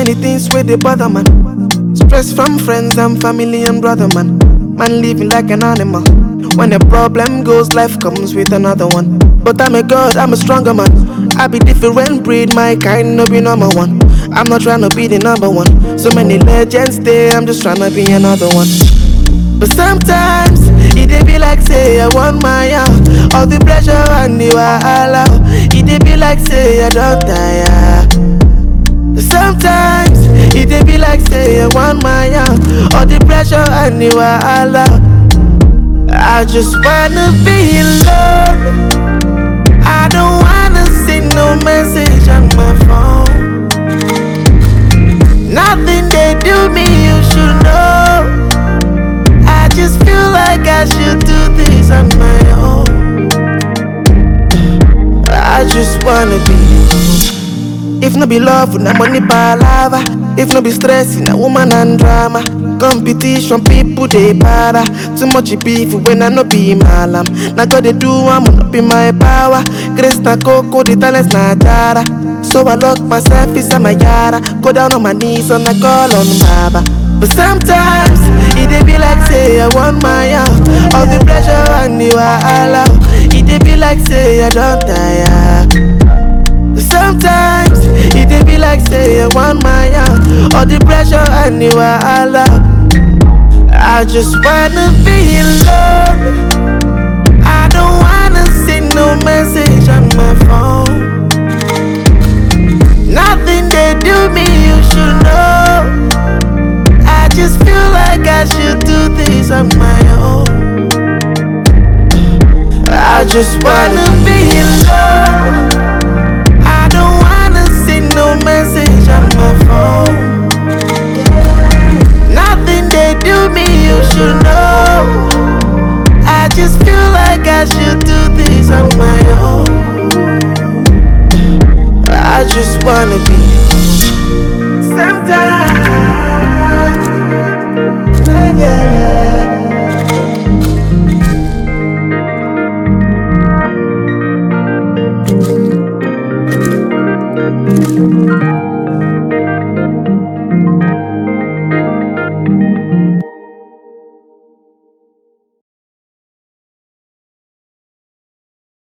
many things where they bother man. Stress from friends and family and brother man. Man living like an animal. When a problem goes, life comes with another one. But I'm a god, I'm a stronger man. I be different breed, my kind no be number one. I'm not trying to be the number one. So many legends there, I'm just trying to be another one. But sometimes it dey be like say I want my out. All the pressure and the wahala. It dey be like say I don't tire. But sometimes it dey be like say I want my out. All the pressure and the wahala. I just wanna be alone. I don't wanna see no message on my phone. Nothing they do me, you should know. I just feel like I should do this on my own. I just wanna be alone. If no be love, na money palava. If no be stress, na woman and drama. Competition, people they para. Too much beef when I no be malam. Now God they do, I'm not be my power. Grace na coco, the talents na jara. So I lock myself inside my yara. Go down on my knees and I call on Baba. But sometimes it dey be like say I want my out. All the pressure and the wahala. It dey be like say I don't tire. But sometimes it dey be like say I want my out. All the pressure and the wahala. I just wanna be alone. I don't wanna see no message on